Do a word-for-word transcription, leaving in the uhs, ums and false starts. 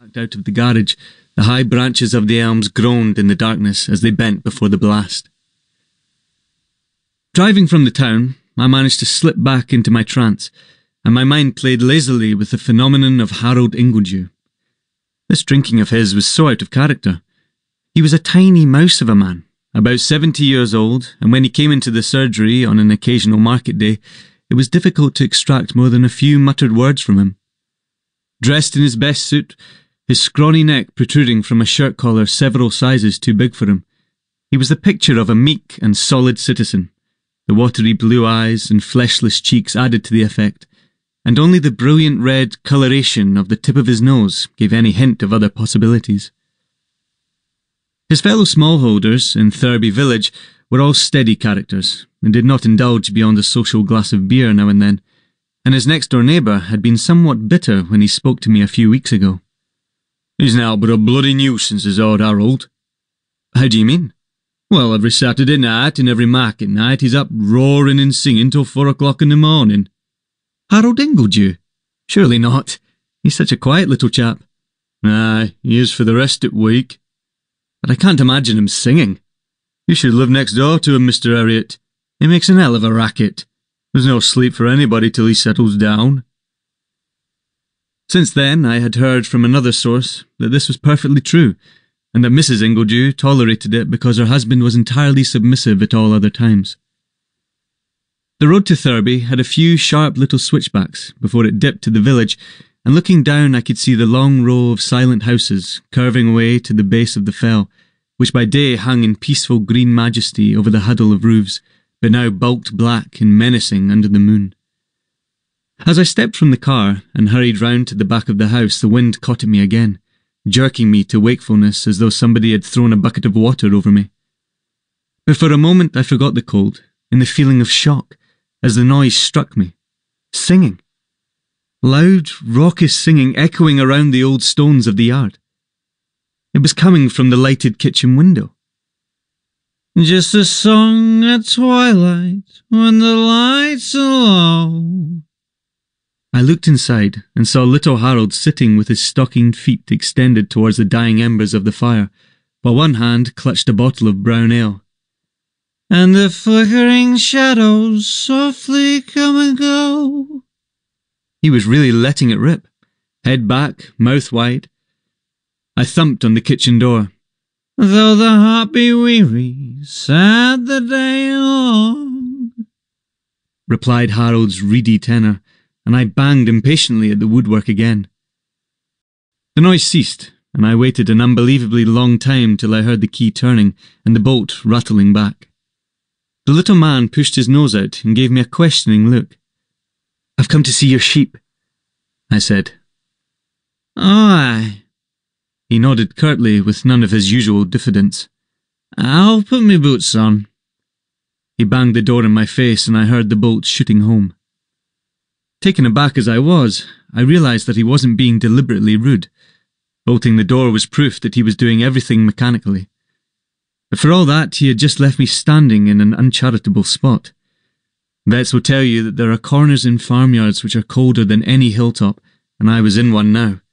Out of the garage, the high branches of the elms groaned in the darkness as they bent before the blast. Driving from the town, I managed to slip back into my trance, and my mind played lazily with the phenomenon of Harold Ingledew. This drinking of his was so out of character. He was a tiny mouse of a man, about seventy years old, and when he came into the surgery on an occasional market day, it was difficult to extract more than a few muttered words from him. Dressed in his best suit, his scrawny neck protruding from a shirt collar several sizes too big for him, he was the picture of a meek and solid citizen. The watery blue eyes and fleshless cheeks added to the effect, and only the brilliant red coloration of the tip of his nose gave any hint of other possibilities. His fellow smallholders in Thurby village were all steady characters, and did not indulge beyond a social glass of beer now and then, and his next-door neighbour had been somewhat bitter when he spoke to me a few weeks ago. "He's now but a bloody nuisance, is old Harold." "How do you mean?" "Well, every Saturday night and every market night he's up roaring and singing till four o'clock in the morning." "Harold Ingledew? Surely not. He's such a quiet little chap." "Aye, he is for the rest of the week. But I can't imagine him singing." "You should live next door to him, Mister Harriot. He makes an hell of a racket. There's no sleep for anybody till he settles down." Since then I had heard from another source that this was perfectly true, and that Missus Ingledew tolerated it because her husband was entirely submissive at all other times. The road to Thurby had a few sharp little switchbacks before it dipped to the village, and looking down I could see the long row of silent houses curving away to the base of the fell, which by day hung in peaceful green majesty over the huddle of roofs, but now bulked black and menacing under the moon. As I stepped from the car and hurried round to the back of the house, the wind caught at me again, jerking me to wakefulness as though somebody had thrown a bucket of water over me. But for a moment I forgot the cold, in the feeling of shock, as the noise struck me. Singing. Loud, raucous singing echoing around the old stones of the yard. It was coming from the lighted kitchen window. "Just a song at twilight, when the lights are low." I looked inside and saw little Harold sitting with his stockinged feet extended towards the dying embers of the fire, while one hand clutched a bottle of brown ale. "And the flickering shadows softly come and go." He was really letting it rip, head back, mouth wide. I thumped on the kitchen door. "Though the heart be weary, sad the day long," replied Harold's reedy tenor, and I banged impatiently at the woodwork again. The noise ceased, and I waited an unbelievably long time till I heard the key turning and the bolt rattling back. The little man pushed his nose out and gave me a questioning look. "I've come to see your sheep," I said. "Oh, aye." He nodded curtly with none of his usual diffidence. "I'll put me boots on." He banged the door in my face and I heard the bolt shooting home. Taken aback as I was, I realised that he wasn't being deliberately rude. Bolting the door was proof that he was doing everything mechanically. But for all that, he had just left me standing in an uncharitable spot. Vets will tell you that there are corners in farmyards which are colder than any hilltop, and I was in one now.